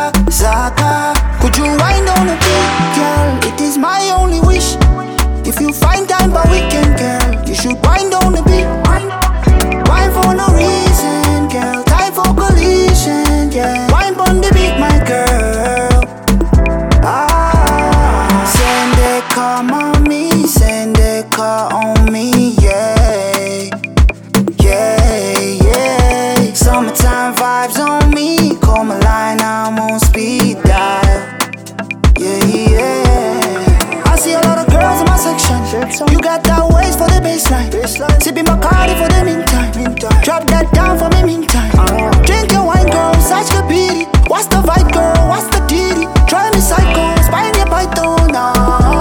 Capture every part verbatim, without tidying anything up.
Tika, Zaka. Could you wind on a beat, girl? It is my only wish. If you find time for weekend, girl, you should wind on the beat. Wine for no reason, girl. Time for collision, yeah. Wine on the beat, my girl. Ah, send a car on me, send a car on me, yeah, yeah, yeah. Summertime vibes on me. Call my line, I'm on speed dial. Yeah, yeah. I see a lot of girls in my section. You got that waist for the baseline. Sipping Bacardi for the meantime. Drop that down for me meantime. Drink your wine, girl, such a pity. What's the vibe, girl? What's the ditty? Try me psycho, spine your python now.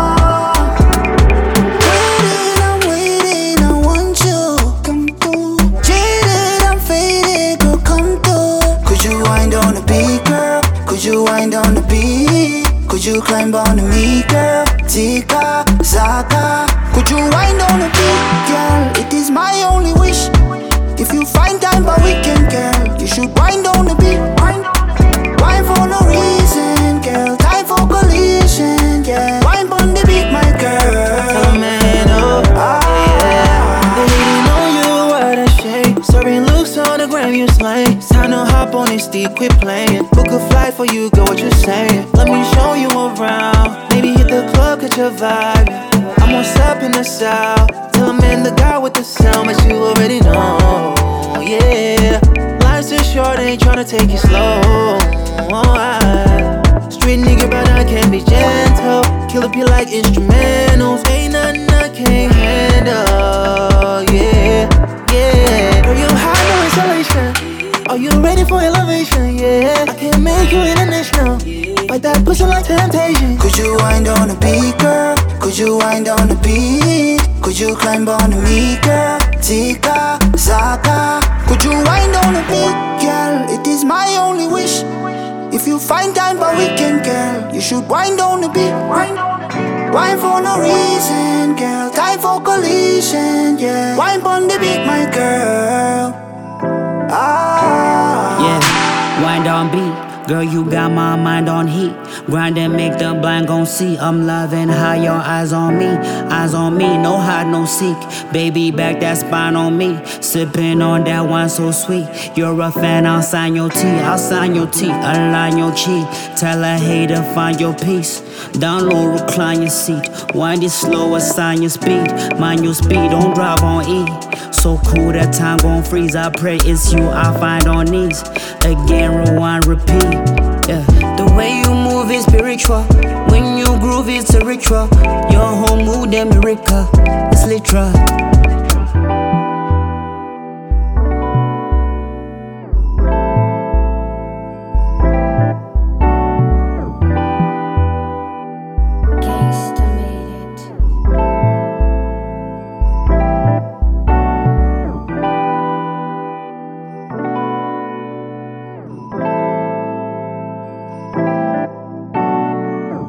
Waiting, I'm waiting, I want you. Come through. Jaded, I'm faded, girl, come through. Could you wind on the beat, girl? Could you wind on the beat? Could you climb on the me, girl? Tika, Zaka. Could you wind on the beat, girl? It is my only wish. If you find time for weekend, girl, you should wind on the beat. Wine, wine for no reason, girl. Time for collision, yeah. Wine on the beat, my girl. Tell a man, oh, Ah, yeah. They leaning on you, what a shame. Serving looks on the gram, you slay. It's time to hop on this deep, quit playing. Book a flight for you, go what you're saying. Let me show you around. Maybe hit the club, catch your vibe. I'm on step in the south. Tell a man the guy with the sound, but you already know. Yeah, life's too short, ain't tryna take it slow. Oh, I, street nigga, but I can be gentle. Kill up you like instrumentals. Ain't nothing I can't handle. Yeah, yeah. Girl, you high, no isolation. Are you ready for elevation? Yeah, I can make you international. Like that pussy like temptation. could you wind on the beat, girl? Could you wind on the beat? Could you climb on the me, girl? Tika, Zaka. Could you wind on the beat, girl? It is my only wish. If you find time for weekend, girl, you should wind on the beat. Wine, wine for no reason, girl. Time for collision, yeah. Wine on the beat, my girl. Ah, Yeah, wind on beat. Girl, you got my mind on heat. Grind and make the blind gon' see. I'm loving how your eyes on me. Eyes on me, no hide, no seek. Baby, back that spine on me. Sipping on that wine so sweet. You're a fan, I'll sign your T. I'll sign your T, align your cheek. Tell a hater, find your peace. Down low, recline your seat. Wind it slow, assign your speed. Mind your speed, don't drive on E. So cool that time gon' freeze. I pray it's you I find on knees. Again, rewind, repeat. Yeah, the way you move is spiritual. When you groove, it's a ritual. Your whole mood, a miracle. It's literal.